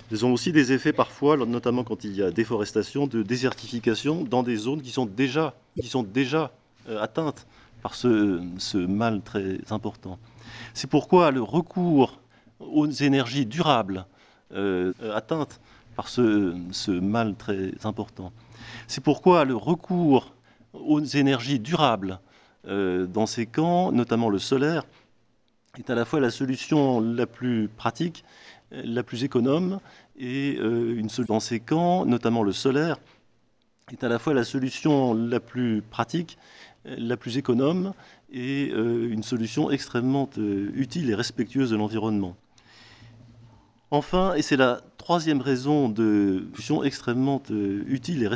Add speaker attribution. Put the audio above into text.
Speaker 1: Ils ont aussi des effets parfois, notamment quand il y a déforestation, de désertification dans des zones qui sont déjà atteintes par ce mal très important. C'est pourquoi le recours aux énergies durables atteintes par ce mal très important. C'est pourquoi le recours aux énergies durables dans ces camps, notamment le solaire, est à la fois la solution la plus pratique, la plus économe, et dans ces camps, notamment le solaire, est à la fois la solution la plus pratique, la plus économe, et une solution extrêmement utile et respectueuse de l'environnement. Enfin, et c'est la troisième raison de solution extrêmement utile et